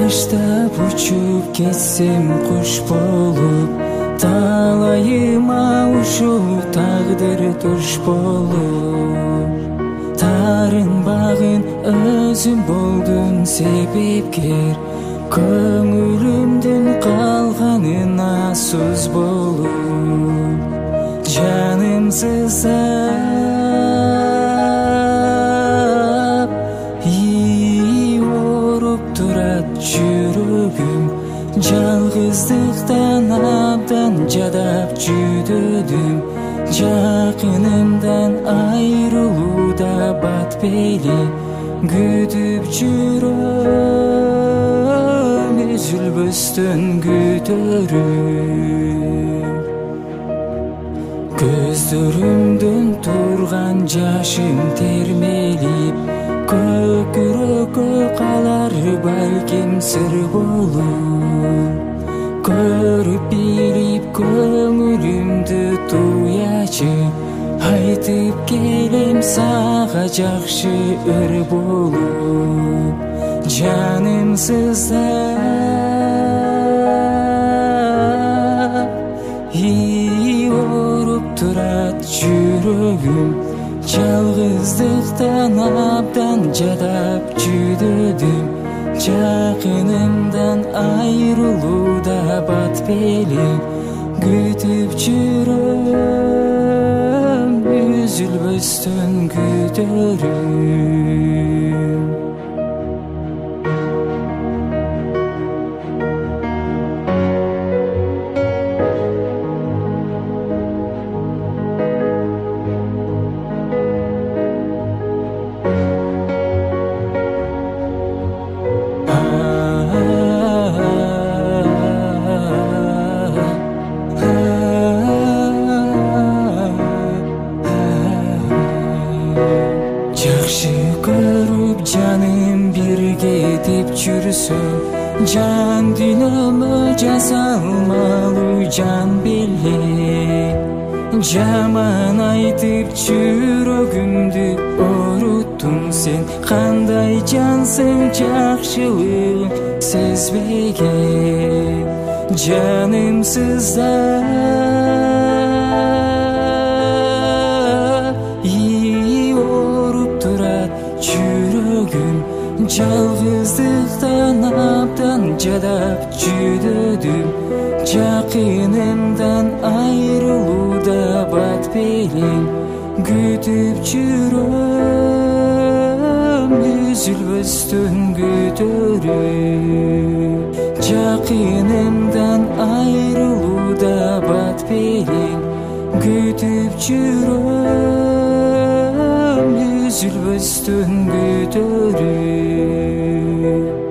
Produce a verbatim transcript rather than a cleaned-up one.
баштап учуп кетсем куш болуп, талайыма ушул тагдыр туш болуп. Тарынбагын өзүм болдум себепкер, көңүлүмдүн калганына сөз болуп. Жаным сызап, ии ооруп турат жүрөгүм. Жалгыздыктан абдан жадап жүдөдүм. Жакынымдан айрылууда батпейли күтүп жүрөм, үзүлбөстөн күтөрүм. Көздөрүмдөн турган жашым термелип, көкүрөккө калар балким сыр болуп. Көрүп билип көңүлүмдү туячы, айтып келем сага жакшы өр болуп. Жаным сыздап, ии ооруп турат жүрөгүм. Жалгыздыктан абдан жадап жүдөдүм. Жакынымдан айрылууда батпейли күтүп жүрөм, үзүлбөстөн күтөрүм. Жакшы көрүп жаным бирге деп жүрсөм, жан дүйнөмө жасалмалуу жан беле. Жаман айтып жүрөгүмдү ооруттуң сен, кандай жансың жакшылыгын сезбеген. Жаным сыздап, ии ооруп турат жүрөгүм. Жалгыздыктан абдан жадап жүдөдүм. Жакынымдан айрылууда батпейли күтүп жүрөм, үзүлбөстөн күтөрүм. Жакынымдан айрылууда батпейли күтүп жүрөм, үзүлбөстөн күтөрүм.